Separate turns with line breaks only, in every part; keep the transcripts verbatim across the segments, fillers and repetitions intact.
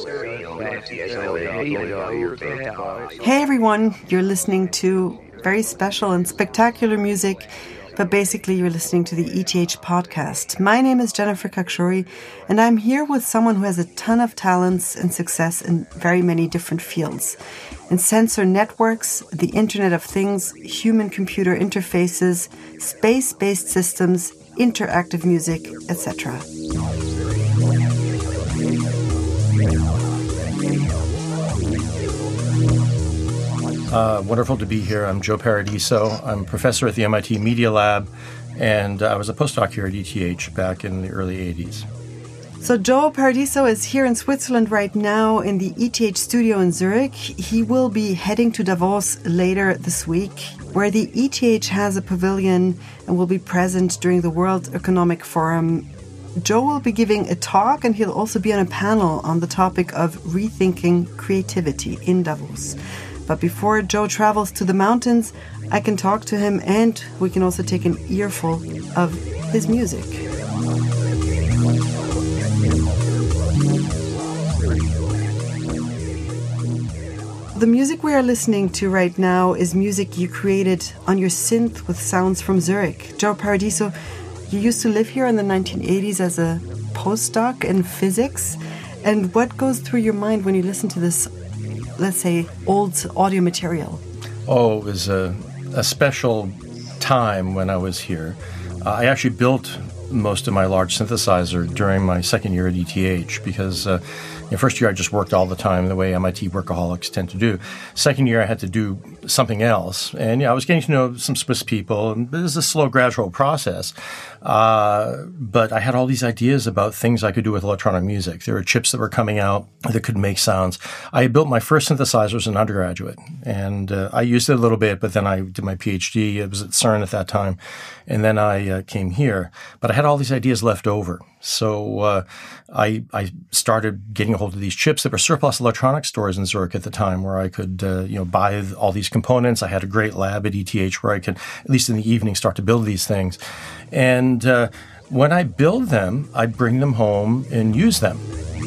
Hey everyone, you're listening to very special and spectacular music, but basically you're listening to the E T H podcast. My name is Jennifer Kakshuri, and I'm here with someone who has a ton of talents and success in very many different fields. In sensor networks, the Internet of Things, human-computer interfaces, space-based systems, interactive music, et cetera.
Uh, wonderful to be here. I'm Joe Paradiso. I'm a professor at the M I T Media Lab, and I was a postdoc here at E T H back in the early eighties.
So Joe Paradiso is here in Switzerland right now in the E T H studio in Zurich. He will be heading to Davos later this week, where the E T H has a pavilion and will be present during the World Economic Forum. Joe will be giving a talk, and he'll also be on a panel on the topic of rethinking creativity in Davos. But before Joe travels to the mountains, I can talk to him and we can also take an earful of his music. The music we are listening to right now is music you created on your synth with sounds from Zurich. Joe Paradiso, you used to live here in the nineteen eighties as a postdoc in physics. And what goes through your mind when you listen to this, let's say, old audio material?
Oh, it was a, a special time when I was here. Uh, I actually built most of my large synthesizer during my second year at E T H because uh, the first year I just worked all the time the way M I T workaholics tend to do. Second year I had to do something else. And yeah, I was getting to know some Swiss people. And it was a slow, gradual process. Uh, but I had all these ideas about things I could do with electronic music. There were chips that were coming out that could make sounds. I had built my first synthesizer as an undergraduate. And uh, I used it a little bit, but then I did my PhD. It was at CERN at that time. And then I uh, came here. But I had all these ideas left over. So uh, I, I started getting a hold of these chips. There were surplus electronics stores in Zurich at the time where I could uh, you know, buy all these components. I had a great lab at E T H where I could, at least in the evening, start to build these things. And uh, when I build them, I bring them home and use them.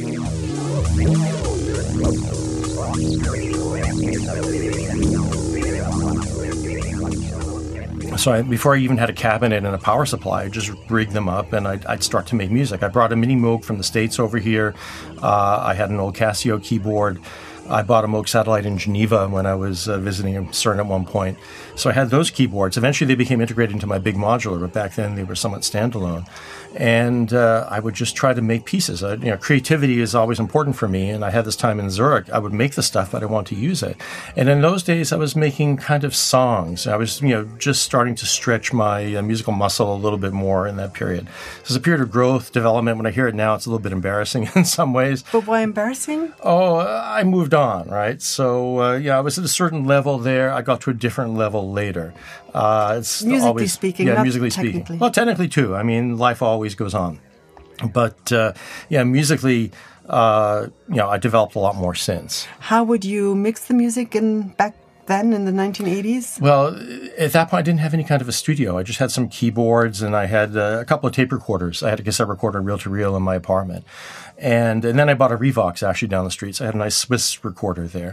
So I, before I even had a cabinet and a power supply, I just rigged them up and I'd, I'd start to make music. I brought a Mini Moog from the States over here. Uh, I had an old Casio keyboard. I bought a Moog Satellite in Geneva when I was uh, visiting CERN at one point. So I had those keyboards. Eventually they became integrated into my big modular, but back then they were somewhat standalone. And uh, I would just try to make pieces. I, you know, creativity is always important for me, and I had this time in Zurich. I would make the stuff, but I want to use it. And in those days, I was making kind of songs. I was, you know, just starting to stretch my uh, musical muscle a little bit more in that period. So it was a period of growth, development. When I hear it now, it's a little bit embarrassing in some ways.
But why embarrassing?
Oh, I moved on, right? So, uh, yeah, I was at a certain level there. I got to a different level later. Uh, it's
musically
always,
speaking,
yeah,
not
musically
technically.
speaking. Well, technically too. I mean, life always goes on. But uh, yeah, musically, uh, you know, I developed a lot more since.
How would you mix the music in back then in the nineteen eighties?
Well, at that point, I didn't have any kind of a studio. I just had some keyboards and I had uh, a couple of tape recorders. I had a cassette recorder, reel-to-reel, in my apartment. And and then I bought a Revox actually down the street. So I had a nice Swiss recorder there.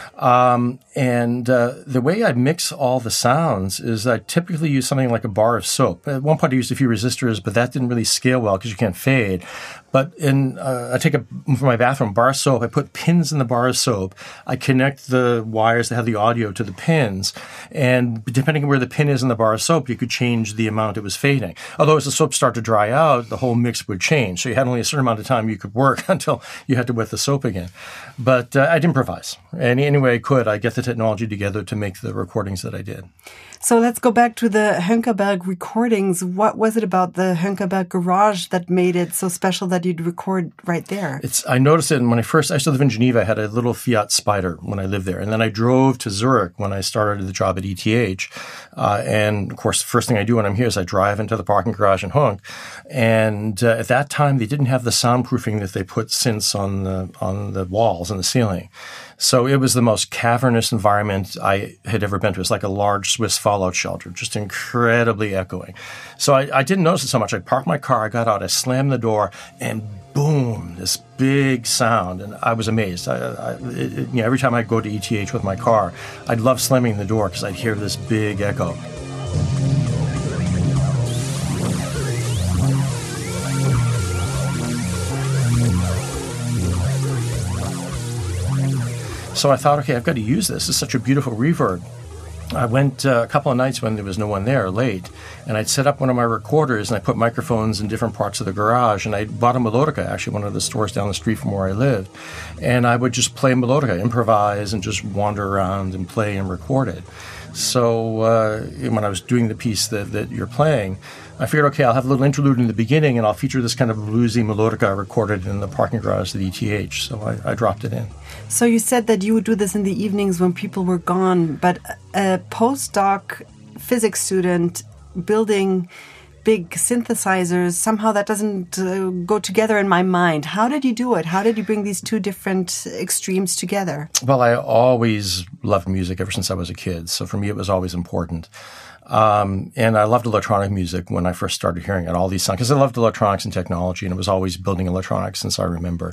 Um, and uh, the way I mix all the sounds is I typically use something like a bar of soap. At one point I used a few resistors, but that didn't really scale well because you can't fade. But in uh, I take a, for my bathroom, bar of soap, I put pins in the bar of soap. I connect the wires that have the audio to the pins. And depending on where the pin is in the bar of soap, you could change the amount it was fading. Although as the soap started to dry out, the whole mix would change. So you had only a certain amount of time you could work until you had to wet the soap again. But uh, I'd improvise. Any, any way I could, I'd get the technology together to make the recordings that I did.
So let's go back to the Hönckerberg recordings. What was it about the Hönckerberg garage that made it so special that you'd record right there?
It's I noticed it when I first, I used to live in Geneva. I had a little Fiat Spider when I lived there. And then I drove to Zurich when I started the job at E T H. Uh, and of course, the first thing I do when I'm here is I drive into the parking garage in Hunk. And uh, at that time, they didn't have the soundproofing that they put synths on the, on the walls and the ceiling. So it was the most cavernous environment I had ever been to. It's like a large Swiss fallout shelter, just incredibly echoing. So I, I didn't notice it so much. I parked my car, I got out, I slammed the door, and boom, this big sound. And I was amazed. I, I, it, you know, every time I'd go to E T H with my car, I'd love slamming the door because I'd hear this big echo. So I thought, okay, I've got to use this. It's such a beautiful reverb. I went uh, a couple of nights when there was no one there, late, and I'd set up one of my recorders, and I put microphones in different parts of the garage, and I bought a melodica, actually one of the stores down the street from where I lived, and I would just play melodica, improvise, and just wander around and play and record it. So uh, when I was doing the piece that, that you're playing, I figured, okay, I'll have a little interlude in the beginning, and I'll feature this kind of bluesy melodica I recorded in the parking garage at E T H. So I, I dropped it in.
So you said that you would do this in the evenings when people were gone, but a postdoc physics student building big synthesizers, somehow that doesn't uh, go together in my mind. How did you do it? How did you bring these two different extremes together?
Well, I always loved music ever since I was a kid, so for me it was always important. Um, and I loved electronic music when I first started hearing it, all these songs, because I loved electronics and technology, and it was always building electronics since I remember.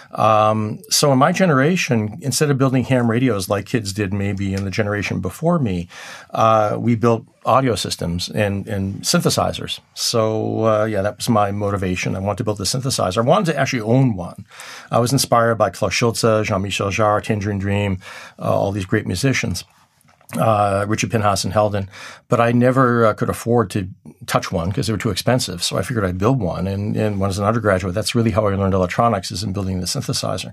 Um, so in my generation, instead of building ham radios like kids did maybe in the generation before me, uh, we built audio systems and, and synthesizers. So, uh, yeah, that was my motivation. I wanted to build a synthesizer. I wanted to actually own one. I was inspired by Klaus Schulze, Jean-Michel Jarre, Tangerine Dream, uh, all these great musicians. Uh, Richard Pinhas and Helden, but I never uh, could afford to touch one because they were too expensive. So I figured I'd build one. And, and when I was an undergraduate, that's really how I learned electronics, is in building the synthesizer.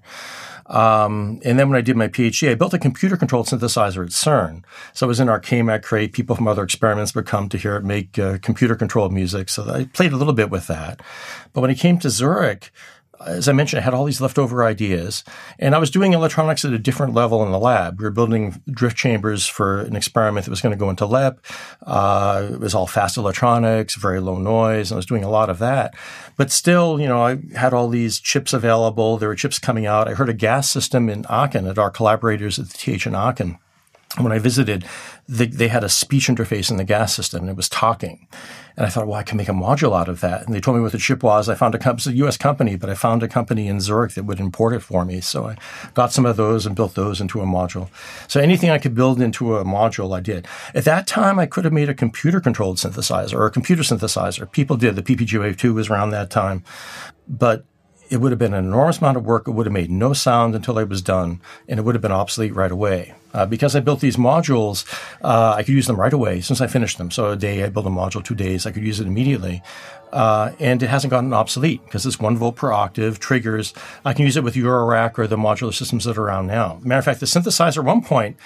Um, and then when I did my PhD, I built a computer-controlled synthesizer at CERN. So it was in our K M A C crate. People from other experiments would come to hear it make uh, computer-controlled music. So I played a little bit with that. But when I came to Zurich, as I mentioned, I had all these leftover ideas, and I was doing electronics at a different level in the lab. We were building drift chambers for an experiment that was going to go into L E P. Uh, it was all fast electronics, very low noise, and I was doing a lot of that. But still, you know, I had all these chips available. There were chips coming out. I heard a gas system in Aachen at our collaborators at the T H in Aachen. When I visited, they, they had a speech interface in the gas system, and it was talking. And I thought, well, I can make a module out of that. And they told me what the chip was. I found a, it's a U S company, but I found a company in Zurich that would import it for me. So I got some of those and built those into a module. So anything I could build into a module, I did. At that time, I could have made a computer-controlled synthesizer or a computer synthesizer. People did. The P P G Wave two was around that time. But it would have been an enormous amount of work. It would have made no sound until I was done, and it would have been obsolete right away. Uh, because I built these modules, uh, I could use them right away since I finished them. So a day, I built a module, two days, I could use it immediately. Uh, and it hasn't gotten obsolete because it's one volt per octave, triggers. I can use it with Eurorack or the modular systems that are around now. Matter of fact, the synthesizer, at one point,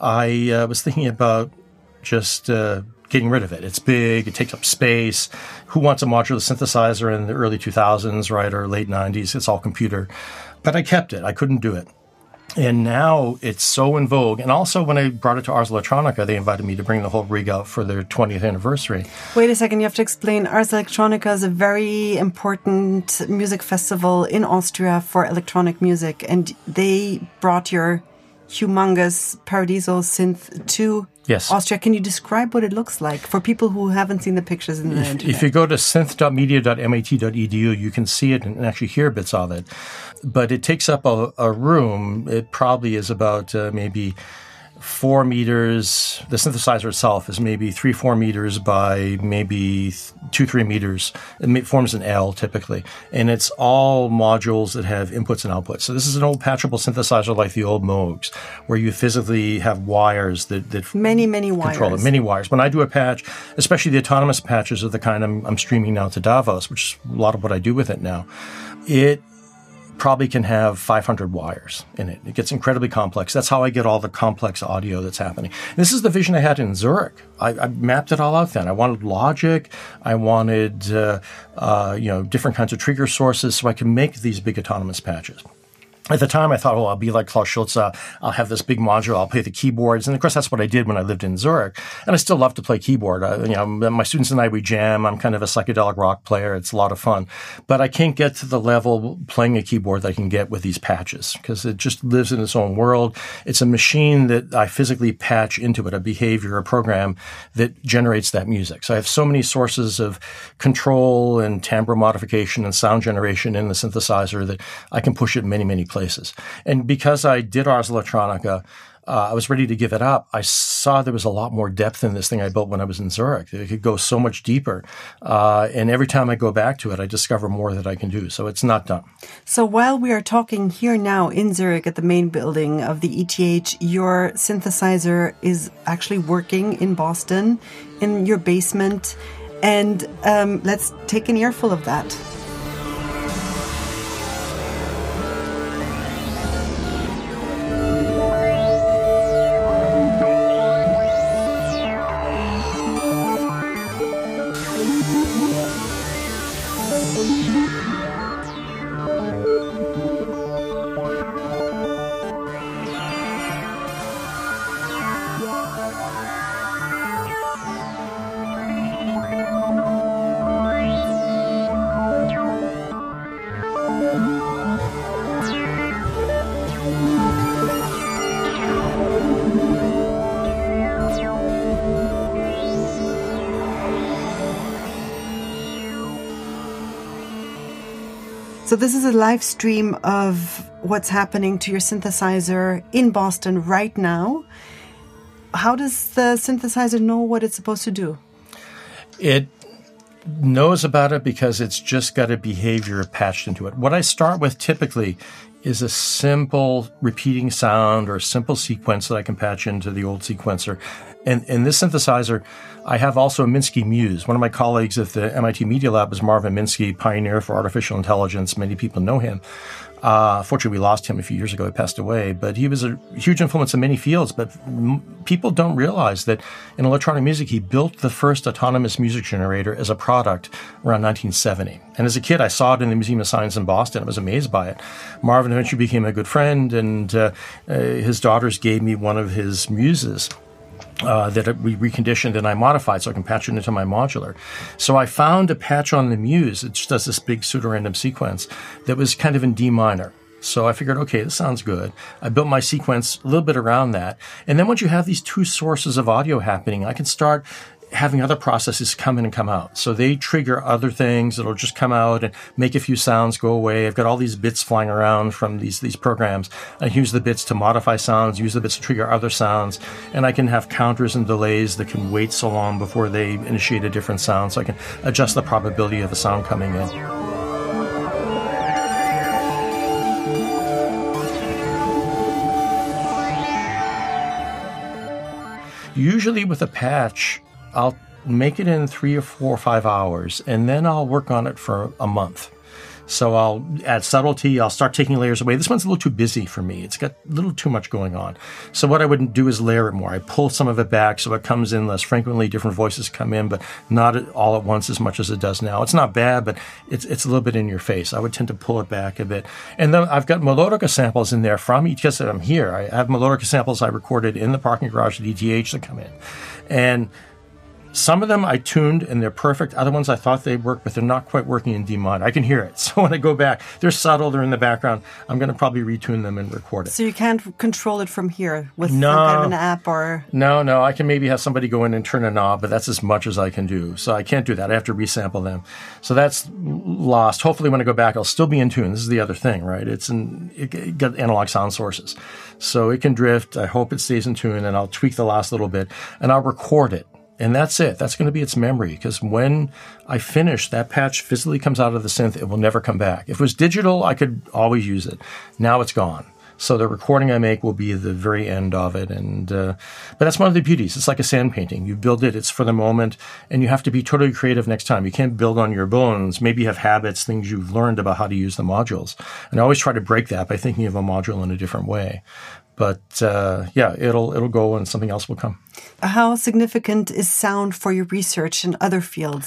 I uh, was thinking about just uh, getting rid of it. It's big. It takes up space. Who wants a modular synthesizer in the early two thousands, right, or late nineties? It's all computer. But I kept it. I couldn't do it. And now it's so in vogue. And also when I brought it to Ars Electronica, they invited me to bring the whole rig out for their twentieth anniversary. Wait
a second, you have to explain. Ars Electronica is a very important music festival in Austria for electronic music. And they brought your humongous Paradiso synth to
Yes.
Austria. Can you describe what it looks like for people who haven't seen the pictures in the
if,
internet?
If you go to synth dot media dot m a t dot e d u, you can see it and actually hear bits of it. But it takes up a, a room. It probably is about uh, maybe four meters. The synthesizer itself is maybe three, four meters by maybe two, three meters. It forms an L typically. And it's all modules that have inputs and outputs. So this is an old patchable synthesizer like the old Moogs, where you physically have wires that, that
many, many
control
wires.
it. Many wires. When I do a patch, especially the autonomous patches of the kind I'm, I'm streaming now to Davos, which is a lot of what I do with it now, it probably can have five hundred wires in it. It gets incredibly complex. That's how I get all the complex audio that's happening. This is the vision I had in Zurich. I, I mapped it all out then. I wanted logic. I wanted, uh, uh, you know, different kinds of trigger sources so I can make these big autonomous patches. At the time, I thought, oh, I'll be like Klaus Schulze. I'll have this big module. I'll play the keyboards. And, of course, that's what I did when I lived in Zurich. And I still love to play keyboard. I, you know, my students and I, we jam. I'm kind of a psychedelic rock player. It's a lot of fun. But I can't get to the level playing a keyboard that I can get with these patches because it just lives in its own world. It's a machine that I physically patch into it, a behavior, a program that generates that music. So I have so many sources of control and timbre modification and sound generation in the synthesizer that I can push it many, many places. places. And because I did Ars Electronica, uh, I was ready to give it up. I saw there was a lot more depth in this thing I built when I was in Zurich. It could go so much deeper. Uh, and every time I go back to it, I discover more that I can do. So it's not done.
So while we are talking here now in Zurich at the main building of the E T H, your synthesizer is actually working in Boston, in your basement. And um, let's take an earful of that. So this is a live stream of what's happening to your synthesizer in Boston right now. How does the synthesizer know what it's supposed to do?
It knows about it because it's just got a behavior patched into it. What I start with typically is a simple repeating sound or a simple sequence that I can patch into the old sequencer. And in this synthesizer, I have also a Minsky Muse. One of my colleagues at the M I T Media Lab is Marvin Minsky, pioneer for artificial intelligence. Many people know him. Uh, fortunately, we lost him a few years ago. He passed away. But he was a huge influence in many fields. But m- people don't realize that in electronic music, he built the first autonomous music generator as a product around nineteen seventy. And as a kid, I saw it in the Museum of Science in Boston. I was amazed by it. Marvin eventually became a good friend, and uh, uh, his daughters gave me one of his muses. Uh, that we reconditioned and I modified so I can patch it into my modular. So I found a patch on the Muse. It just does this big pseudorandom sequence that was kind of in D minor. So I figured, okay, this sounds good. I built my sequence a little bit around that. And then once you have these two sources of audio happening, I can start having other processes come in and come out. So they trigger other things that'll just come out and make a few sounds go away. I've got all these bits flying around from these, these programs. I use the bits to modify sounds, use the bits to trigger other sounds, and I can have counters and delays that can wait so long before they initiate a different sound, so I can adjust the probability of a sound coming in. Usually with a patch, I'll make it in three or four or five hours, and then I'll work on it for a month. So I'll add subtlety. I'll start taking layers away. This one's a little too busy for me. It's got a little too much going on. So what I would do is layer it more. I pull some of it back so it comes in less frequently. Different voices come in, but not all at once as much as it does now. It's not bad, but it's it's a little bit in your face. I would tend to pull it back a bit. And then I've got melodica samples in there from E T H that I'm here. I have melodica samples I recorded in the parking garage at E T H that come in. And some of them I tuned and they're perfect. Other ones I thought they'd work, but they're not quite working in D minor. I can hear it. So when I go back, they're subtle, they're in the background. I'm going to probably retune them and record it.
So you can't control it from here with
no,
some kind of an app or...
No, no. I can maybe have somebody go in and turn a knob, but that's as much as I can do. So I can't do that. I have to resample them. So that's lost. Hopefully when I go back, I'll still be in tune. This is the other thing, right? It's an, it, it got analog sound sources. So it can drift. I hope it stays in tune, and I'll tweak the last little bit, and I'll record it. And that's it. That's going to be its memory, because when I finish, that patch physically comes out of the synth. It will never come back. If it was digital, I could always use it. Now it's gone. So the recording I make will be the very end of it. And uh, but that's one of the beauties. It's like a sand painting. You build it, it's for the moment, and you have to be totally creative next time. You can't build on your bones. Maybe you have habits, things you've learned about how to use the modules. And I always try to break that by thinking of a module in a different way. But uh, yeah, it'll it'll go and something else will come.
How significant is sound for your research in other fields?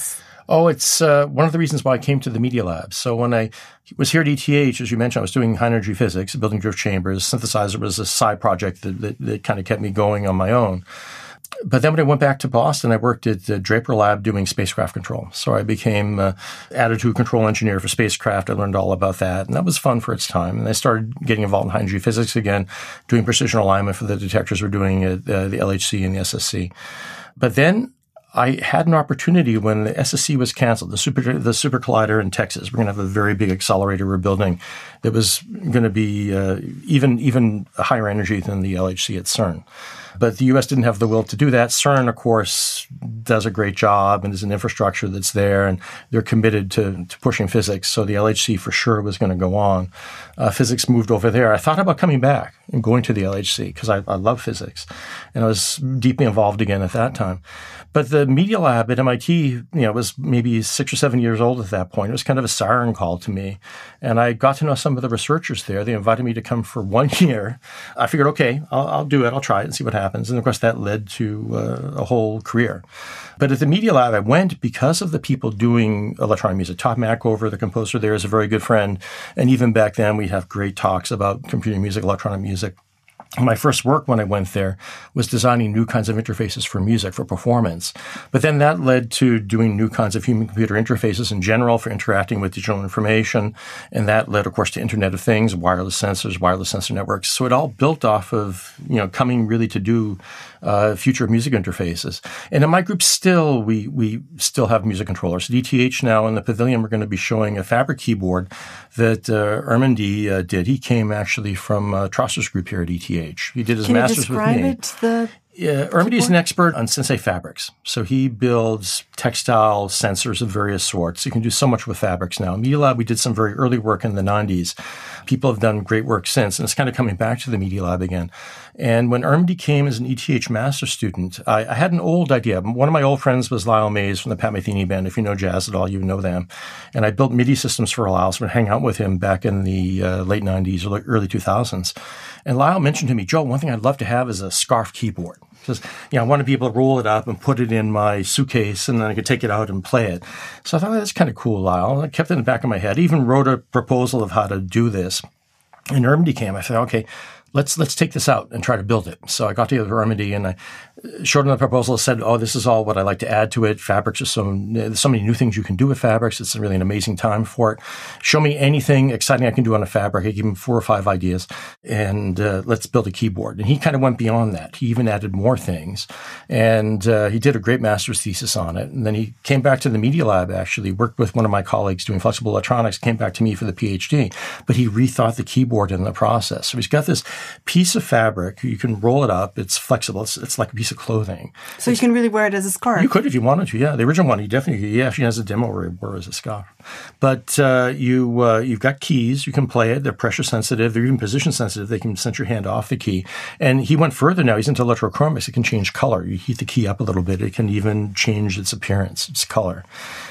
Oh, it's uh, one of the reasons why I came to the Media Lab. So when I was here at E T H, as you mentioned, I was doing high energy physics, building drift chambers. Synthesizer was a side project that, that, that kind of kept me going on my own. But then when I went back to Boston, I worked at the Draper Lab doing spacecraft control. So I became uh, attitude control engineer for spacecraft. I learned all about that, and that was fun for its time. And I started getting involved in high energy physics again, doing precision alignment for the detectors we're doing at uh, the L H C and the S S C. But then I had an opportunity when the S S C was canceled, the super the super collider in Texas. We're going to have a very big accelerator we're building that was going to be uh, even even higher energy than the L H C at CERN. But the U S didn't have the will to do that. CERN, of course, does a great job and is an infrastructure that's there, and they're committed to, to pushing physics. So the L H C for sure was going to go on. Uh, physics moved over there. I thought about coming back and going to the L H C because I, I love physics, and I was deeply involved again at that time. But the Media Lab at M I T, you know, was maybe six or seven years old at that point. It was kind of a siren call to me. And I got to know some of the researchers there. They invited me to come for one year. I figured, okay, I'll, I'll do it. I'll try it and see what happens. And of course, that led to uh, a whole career. But at the Media Lab, I went because of the people doing electronic music. Todd Mackover, the composer there, is a very good friend. And even back then, we'd have great talks about computer music, electronic music. My first work when I went there was designing new kinds of interfaces for music, for performance. But then that led to doing new kinds of human-computer interfaces in general for interacting with digital information. And that led, of course, to Internet of Things, wireless sensors, wireless sensor networks. So it all built off of, you know, coming really to do uh, future music interfaces. And in my group still, we we still have music controllers. At E T H now in the pavilion, we're going to be showing a Fabric keyboard that uh, Ermindy uh, did. He came actually from uh, Trosser's group here at E T H. He did his
Can
master's with me.
Can you describe it? The
Yeah, Ermindy is an expert on Sensei fabrics. So he builds textile sensors of various sorts. You can do so much with fabrics now. Media Lab, we did some very early work in the nineties. People have done great work since, and it's kind of coming back to the Media Lab again. And when Ermindy came as an E T H master student, I, I had an old idea. One of my old friends was Lyle Mays from the Pat Metheny Band. If you know jazz at all, you know them. And I built MIDI systems for Lyle, so I would hang out with him back in the uh, late nineties or early two thousands. And Lyle mentioned to me, Joe, one thing I'd love to have is a scarf keyboard. Because, you know, I want to be able to roll it up and put it in my suitcase, and then I could take it out and play it. So I thought, oh, that's kind of cool, Lyle. I kept it in the back of my head. I even wrote a proposal of how to do this. And Ermindy came. I thought, okay, let's let's take this out and try to build it. So I got together with Ermindy, and I showed him the proposal, said, oh, this is all what I'd like to add to it. Fabrics are so, there's so many new things you can do with fabrics. It's really an amazing time for it. Show me anything exciting I can do on a fabric. I gave him four or five ideas, and uh, let's build a keyboard. And he kind of went beyond that. He even added more things. And uh, he did a great master's thesis on it. And then he came back to the Media Lab, actually, worked with one of my colleagues doing flexible electronics, came back to me for the PhD. But he rethought the keyboard in the process. So he's got this piece of fabric. You can roll it up. It's flexible. It's, it's like a piece of clothing.
So it's, you can really wear it as a scarf?
You could if you wanted to, yeah. The original one, he definitely, he actually has a demo where he wore it as a scarf. But uh, you, uh, you've got keys. You can play it. They're pressure sensitive. They're even position sensitive. They can sense your hand off the key. And he went further now. He's into electrochromics. It can change color. You heat the key up a little bit. It can even change its appearance, its color.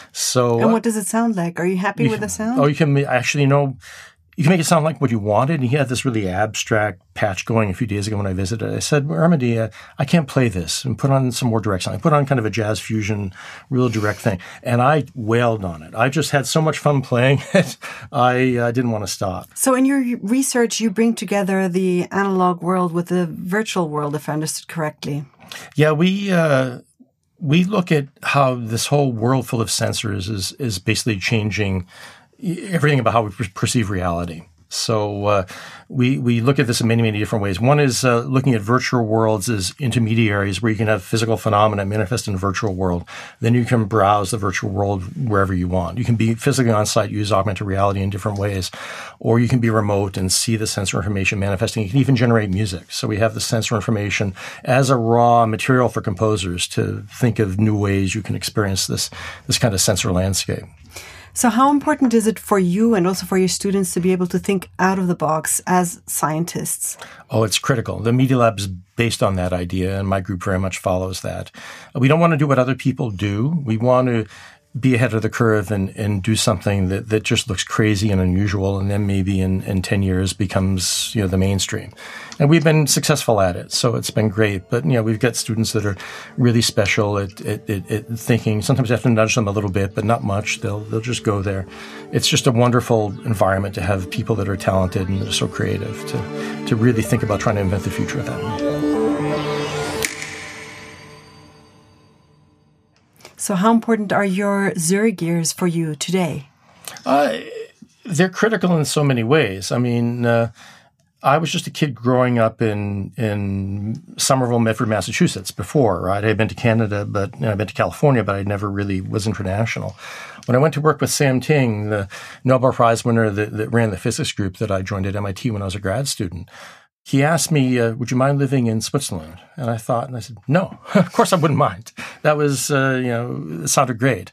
So,
and what does it sound like? Are you happy
you,
with the sound?
Oh, you can actually, you know, you can make it sound like what you wanted. And he had this really abstract patch going a few days ago when I visited. I said, Ermindy, uh, I can't play this, and put on some more direct sound. I put on kind of a jazz fusion, real direct thing. And I wailed on it. I just had so much fun playing it. I uh, didn't want to stop.
So in your research, you bring together the analog world with the virtual world, if I understood correctly.
Yeah, we... Uh, we look at how this whole world full of sensors is is basically changing everything about how we perceive reality. So uh, we we look at this in many, many different ways. One is uh, looking at virtual worlds as intermediaries where you can have physical phenomena manifest in a virtual world. Then you can browse the virtual world wherever you want. You can be physically on site, use augmented reality in different ways, or you can be remote and see the sensor information manifesting. You can even generate music. So we have the sensor information as a raw material for composers to think of new ways you can experience this this kind of sensor landscape.
So how important is it for you and also for your students to be able to think out of the box as scientists?
Oh, it's critical. The Media Lab is based on that idea, and my group very much follows that. We don't want to do what other people do. We want to be ahead of the curve and, and do something that, that just looks crazy and unusual, and then maybe in, in ten years becomes, you know, the mainstream. And we've been successful at it, so it's been great. But, you know, we've got students that are really special at, at, at, at thinking. Sometimes you have to nudge them a little bit, but not much. They'll they'll just go there. It's just a wonderful environment to have people that are talented and that are so creative to, to really think about trying to invent the future of that way.
So how important are your Zurich years for you today?
Uh, they're critical in so many ways. I mean, uh, I was just a kid growing up in in Somerville, Medford, Massachusetts before, right? I had been to Canada, but you know, I'd been to California, but I never really was international. When I went to work with Sam Ting, the Nobel Prize winner that, that ran the physics group that I joined at M I T when I was a grad student, he asked me, uh, would you mind living in Switzerland? And I thought, and I said, no, of course I wouldn't mind. That was, uh, you know, it sounded great.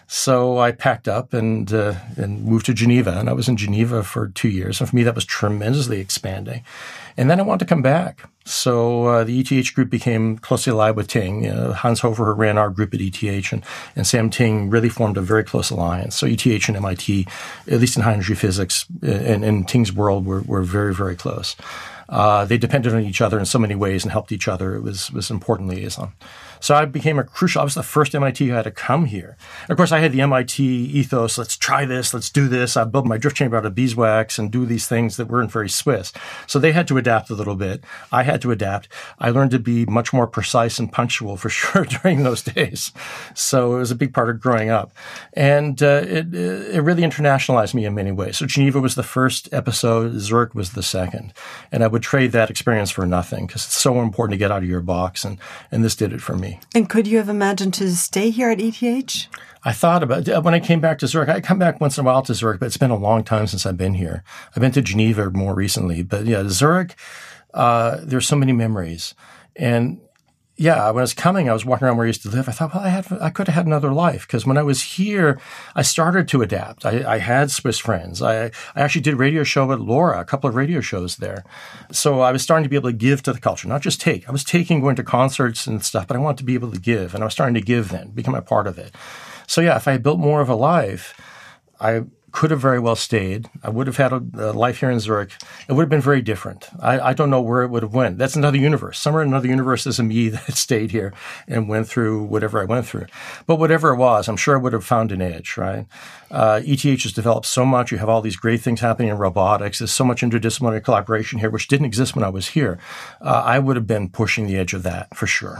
So I packed up and uh, and moved to Geneva, and I was in Geneva for two years. And for me, that was tremendously expanding. And then I wanted to come back. So uh, the E T H group became closely allied with Ting. Uh, Hans Hofer ran our group at E T H, and, and Sam Ting really formed a very close alliance. So E T H and M I T, at least in high energy physics, and in Ting's world, were, were very, very close. Uh, they depended on each other in so many ways and helped each other. It was was an important liaison. So I became a crucial, I was the first M I T who had to come here. And of course, I had the M I T ethos, let's try this, let's do this. I built my drift chamber out of beeswax and do these things that weren't very Swiss. So they had to adapt a little bit. I had to adapt. I learned to be much more precise and punctual for sure during those days. So it was a big part of growing up. And uh, it, it really internationalized me in many ways. So Geneva was the first episode, Zurich was the second. And I would trade that experience for nothing because it's so important to get out of your box. And, and this did it for me.
And could you have imagined to stay here at E T H?
I thought about it. When I came back to Zurich, I come back once in a while to Zurich, but it's been a long time since I've been here. I've been to Geneva more recently. But yeah, Zurich, uh, there's so many memories. And yeah, when I was coming, I was walking around where I used to live. I thought, well, I had, I could have had another life because when I was here, I started to adapt. I, I had Swiss friends. I, I actually did a radio show at Laura, a couple of radio shows there. So I was starting to be able to give to the culture, not just take. I was taking, going to concerts and stuff, but I wanted to be able to give. And I was starting to give then, become a part of it. So yeah, if I had built more of a life, I could have very well stayed. I would have had a, a life here in Zurich. It would have been very different. I, I don't know where it would have went. That's another universe. Somewhere in another universe is a me that stayed here and went through whatever I went through. But whatever it was, I'm sure I would have found an edge, right? Uh, E T H has developed so much. You have all these great things happening in robotics. There's so much interdisciplinary collaboration here, which didn't exist when I was here. Uh, I would have been pushing the edge of that for sure.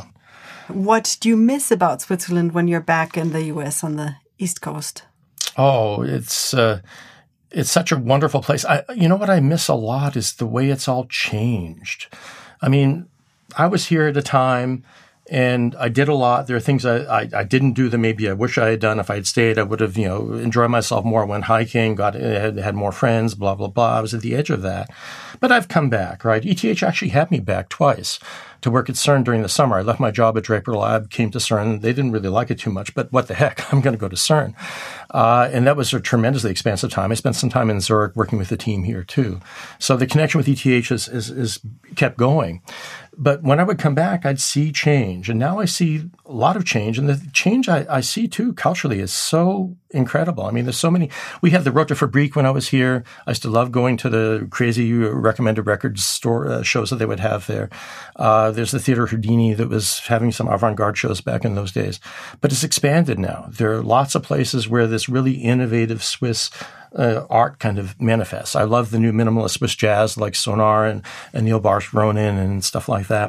What do you miss about Switzerland when you're back in the U S on the East Coast?
Oh, it's uh, it's such a wonderful place. I, you know what I miss a lot is the way it's all changed. I mean, I was here at a time and I did a lot. There are things I, I, I didn't do that maybe I wish I had done. If I had stayed, I would have, you know, enjoyed myself more. Went hiking, got had, had more friends, blah, blah, blah. I was at the edge of that. But I've come back, right? E T H actually had me back twice to work at CERN during the summer. I left my job at Draper Lab, came to CERN. They didn't really like it too much, but what the heck? I'm going to go to CERN. Uh, and that was a tremendously expansive time. I spent some time in Zurich working with the team here too. So the connection with E T H is, is, is kept going. But when I would come back, I'd see change. And now I see a lot of change. And the change I, I see too culturally is so incredible. I mean, there's so many. We had the Rote Fabrik when I was here. I used to love going to the crazy recommended records store uh, shows that they would have there. Uh, there's the Theater Houdini that was having some avant-garde shows back in those days. But it's expanded now. There are lots of places where this really innovative Swiss Uh, art kind of manifests. I love the new minimalist Swiss jazz like Sonar and, and Neil Barsh Ronin and stuff like that.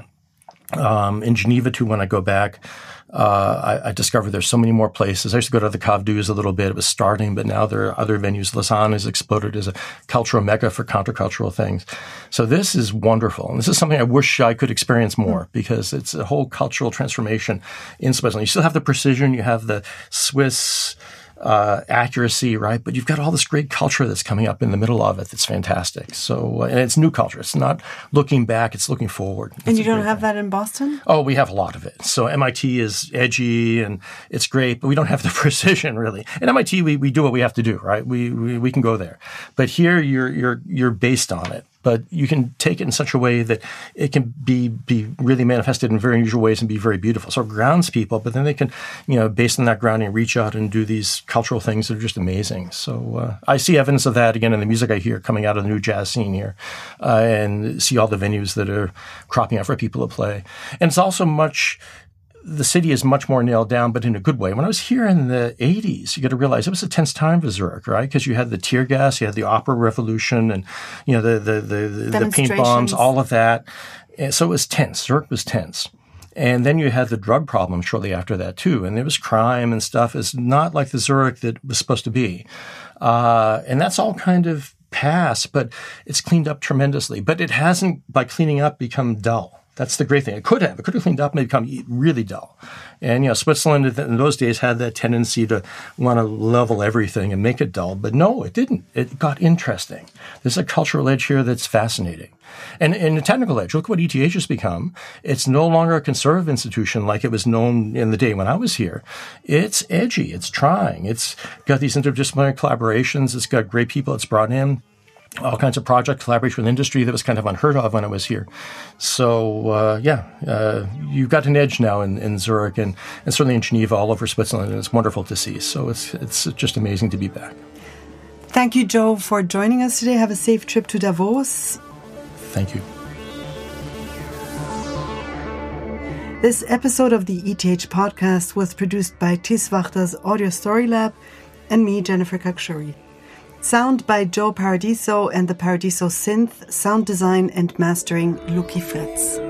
Um, in Geneva, too, when I go back, uh, I, I discovered there's so many more places. I used to go to the Cavdus a little bit. It was starting, but now there are other venues. Lausanne has exploded as a cultural mecca for countercultural things. So this is wonderful. And this is something I wish I could experience more because it's a whole cultural transformation in Switzerland. You still have the precision. You have the Swiss Uh, accuracy, right? But you've got all this great culture that's coming up in the middle of it that's fantastic. So, uh, and it's new culture. It's not looking back, it's looking forward.
And
it's
you don't have
thing.
that in Boston?
Oh, we have a lot of it. So M I T is edgy and it's great, but we don't have the precision really. At M I T, we, we do what we have to do, right? We, we, we can go there. But here you're, you're, you're based on it. but you can take it in such a way that it can be be really manifested in very unusual ways and be very beautiful. So it grounds people, but then they can, you know, based on that grounding, reach out and do these cultural things that are just amazing. So uh, I see evidence of that, again, in the music I hear coming out of the new jazz scene here, uh, and see all the venues that are cropping up for people to play. And it's also much... The city is much more nailed down, but in a good way. When I was here in the eighties, you got to realize it was a tense time for Zurich, right? Because you had the tear gas, you had the opera revolution, and you know the the the, the, the paint bombs, all of that. And so it was tense. Zurich was tense. And then you had the drug problem shortly after that too, and there was crime and stuff. It's not like the Zurich that was supposed to be, uh, and that's all kind of past. But it's cleaned up tremendously. But it hasn't, by cleaning up, become dull. That's the great thing. It could have. It could have cleaned up and become really dull. And, you know, Switzerland in those days had that tendency to want to level everything and make it dull. But no, it didn't. It got interesting. There's a cultural edge here that's fascinating. And in a technical edge, look what E T H has become. It's no longer a conservative institution like it was known in the day when I was here. It's edgy. It's trying. It's got these interdisciplinary collaborations. It's got great people it's brought in. All kinds of project collaboration with industry that was kind of unheard of when I was here. So, uh, yeah, uh, you've got an edge now in, in Zurich and, and certainly in Geneva, all over Switzerland, and it's wonderful to see. So it's it's just amazing to be back.
Thank you, Joe, for joining us today. Have a safe trip to Davos.
Thank you.
This episode of the E T H podcast was produced by Tiswachter's Audio Story Lab and me, Jennifer Kakshuri. Sound by Joe Paradiso and the Paradiso Synth, sound design and mastering Luki Fritz.